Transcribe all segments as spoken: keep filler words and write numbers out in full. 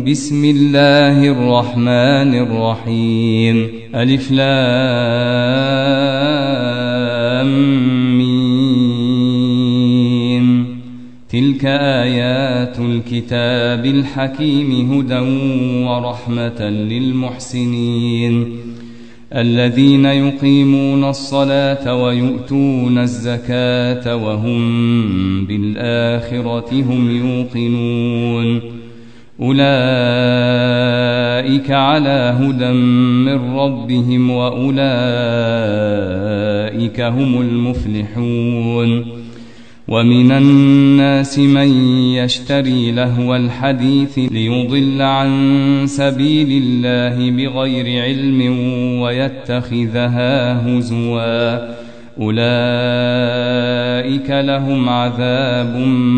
بسم الله الرحمن الرحيم. ألف لام ميم. تلك آيات الكتاب الحكيم هدى ورحمة للمحسنين الذين يقيمون الصلاة ويؤتون الزكاة وهم بالآخرة هم يوقنون أولئك على هدى من ربهم وأولئك هم المفلحون. ومن الناس من يشتري لهو الحديث ليضل عن سبيل الله بغير علم ويتخذها هزوا أولئك لهم عذاب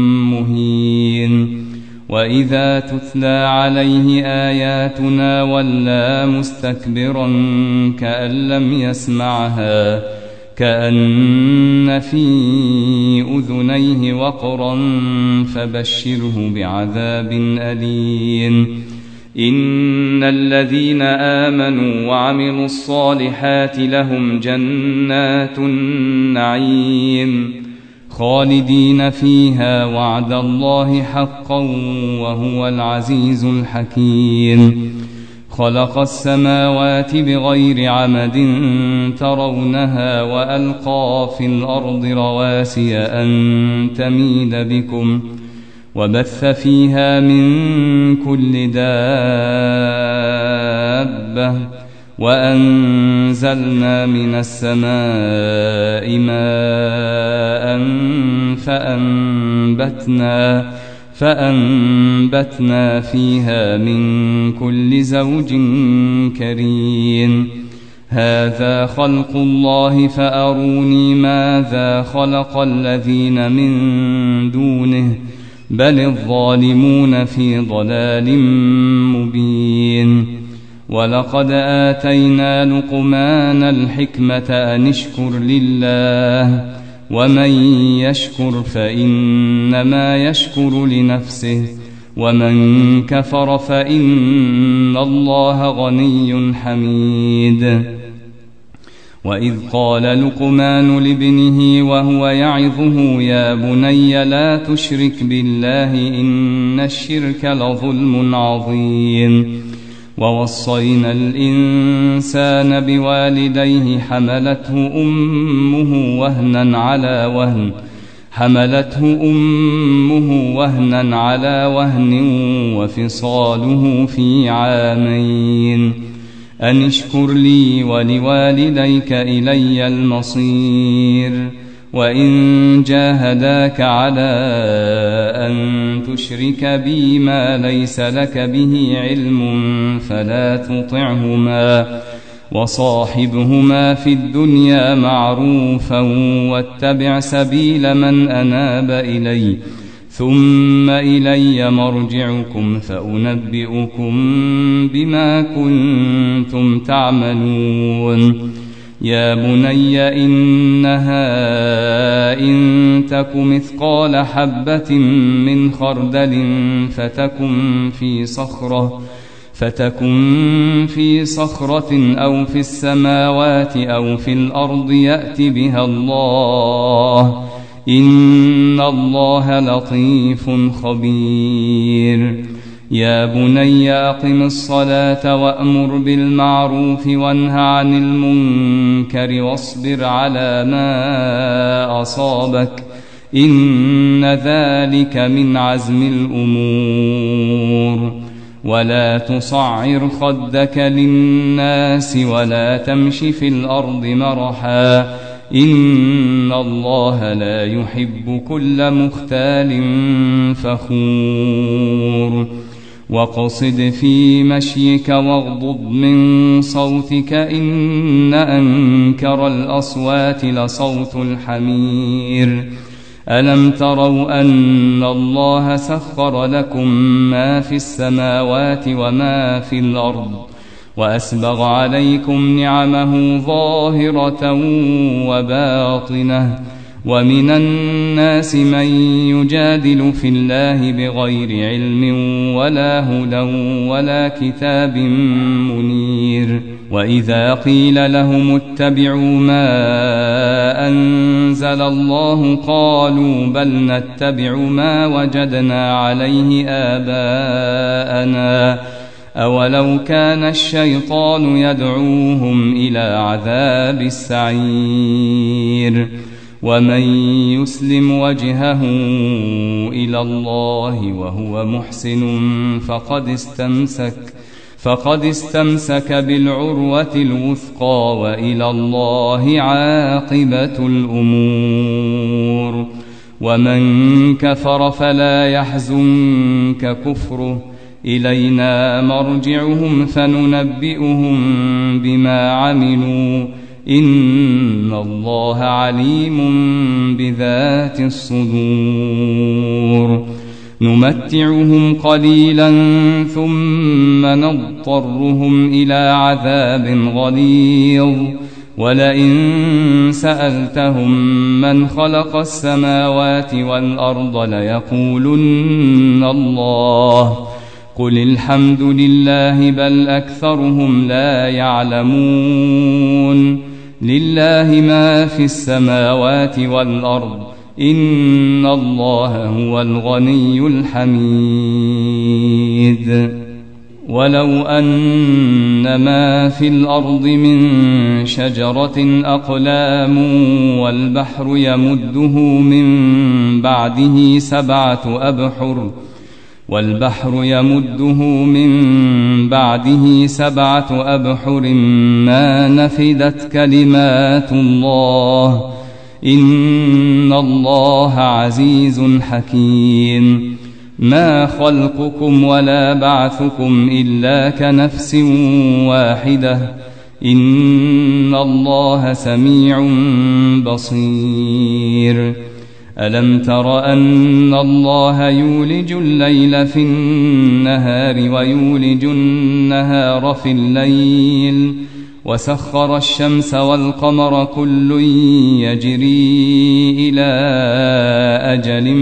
مهين. وإذا تتلى عليه آياتنا ولى مستكبرا كأن لم يسمعها كأن في أذنيه وقرا فبشره بعذاب أليم. إن الذين آمنوا وعملوا الصالحات لهم جنات النعيم خالدين فيها وعد الله حقا وهو العزيز الحكيم. خلق السماوات بغير عمد ترونها وألقى في الأرض رواسي أن تميد بكم وبث فيها من كل دابة وأنزلنا من السماء ماء فأنبتنا فأنبتنا فيها من كل زوج كريم. هذا خلق الله فأروني ماذا خلق الذين من دونه بل الظالمون في ضلال مبين. ولقد آتينا لقمان الحكمة أن اشكر لله ومن يشكر فإنما يشكر لنفسه ومن كفر فإن الله غني حميد. وإذ قال لقمان لابنه وهو يعظه يا بني لا تشرك بالله إن الشرك لظلم عظيم. ووصينا الإنسان بوالديه حملته أمه وهنا على وهن حملته أمه وهنا على وهن وفصاله في عامين أن اشكر لي ولوالديك إلي المصير. وإن جاهداك على أن تشرك بي ما ليس لك به علم فلا تطعهما وصاحبهما في الدنيا معروفا واتبع سبيل من أناب إلي ثم إلي مرجعكم فأنبئكم بما كنتم تعملون. يا بني إنها إن تك مثقال حبة من خردل فتكن في صخرة فتكن في صخرة أو في السماوات أو في الأرض يأت بها الله إن الله لطيف خبير. يا بني أقم الصلاة وأمر بالمعروف وانه عن المنكر واصبر على ما أصابك إن ذلك من عزم الأمور. ولا تصعر خدك للناس ولا تمش في الأرض مرحا إن الله لا يحب كل مختال فخور. واقصد في مشيك واغضض من صوتك إن أنكر الأصوات لصوت الحمير. ألم تروا أن الله سخر لكم ما في السماوات وما في الأرض وأسبغ عليكم نعمه ظاهرة وباطنة ومن الناس من يجادل في الله بغير علم ولا هدى ولا كتاب منير. وإذا قيل لهم اتبعوا ما أنزل الله قالوا بل نتبع ما وجدنا عليه آباءنا أولو كان الشيطان يدعوهم إلى عذاب السعير. ومن يسلم وجهه إلى الله وهو محسن فقد استمسك فقد استمسك بالعروة الوثقى وإلى الله عاقبة الأمور. ومن كفر فلا يحزنك كفره إلينا مرجعهم فننبئهم بما عملوا إن الله عليم بذات الصدور. نمتعهم قليلا ثم نضطرهم إلى عذاب غليظ ولئن سألتهم من خلق السماوات والأرض ليقولن الله قل الحمد لله بل أكثرهم لا يعلمون. لله ما في السماوات والأرض إن الله هو الغني الحميد. ولو أن ما في الأرض من شجرة أقلام والبحر يمده من بعده سبعة أبحر والبحر يمده من بعده سبعة أبحر ما نفدت كلمات الله إن الله عزيز حكيم. ما خلقكم ولا بعثكم إلا كنفس واحدة إن الله سميع بصير. ألم تر أن الله يولج الليل في النهار ويولج النهار في الليل وسخر الشمس والقمر كل يجري إلى أجل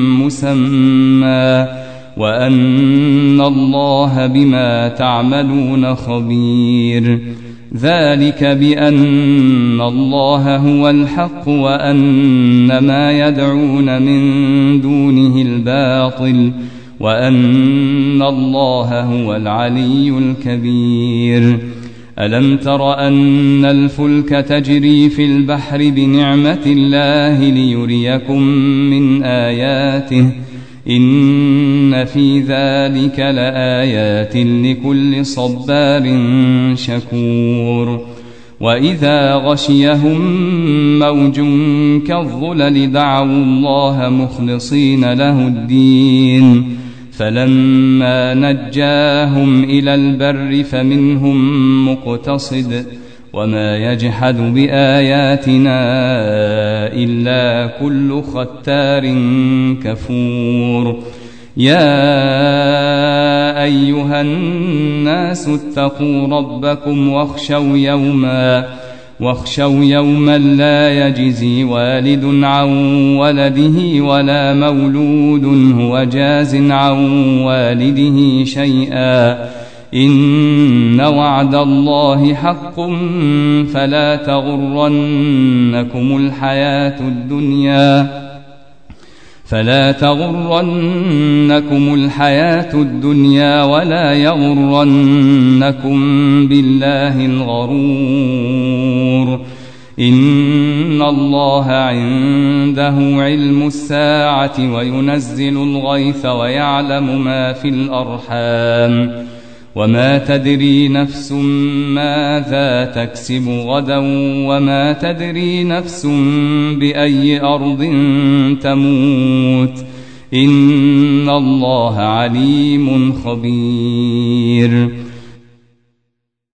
مسمى وأن الله بما تعملون خبير. ذلك بأن الله هو الحق وأن ما يدعون من دونه الباطل وأن الله هو العلي الكبير. ألم تر أن الفلك تجري في البحر بنعمة الله ليريكم من آياته إن في ذلك لآيات لكل صبار شكور. وإذا غشيهم موج كالظلل دعوا الله مخلصين له الدين فلما نجاهم إلى البر فمنهم مقتصد وما يجحد بآياتنا إلا كل ختار كفور. يا أيها الناس اتقوا ربكم واخشوا يوما واخشوا يوما لا يجزي والد عن ولده ولا مولود هو جاز عن والده شيئا إن وعد الله حق فلا تغرنكم الحياة الدنيا فلا تغرنكم الحياة الدنيا ولا يغرنكم بالله الغرور. إن الله عنده علم الساعة وينزل الغيث ويعلم ما في الأرحام وما تدري نفس ماذا تكسب غدا وما تدري نفس بأي أرض تموت إن الله عليم خبير.